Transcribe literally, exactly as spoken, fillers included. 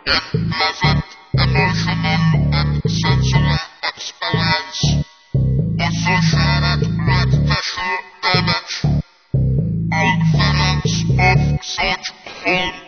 pleasant, emotional and sensory experience associated with tissue damage. All feelings of such pain